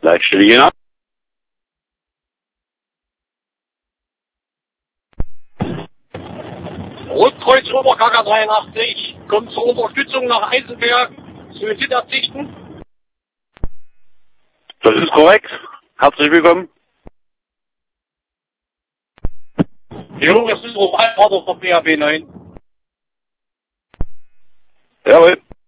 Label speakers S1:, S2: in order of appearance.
S1: Leitstelle Jena.
S2: Rotkreuz Oberkacker 83, kommt zur Unterstützung nach Eisenberg, Suizidabsichten.
S1: Das ist korrekt. Herzlich willkommen.
S2: Jo, das ist Obervater von BHB 9.
S1: Jawohl.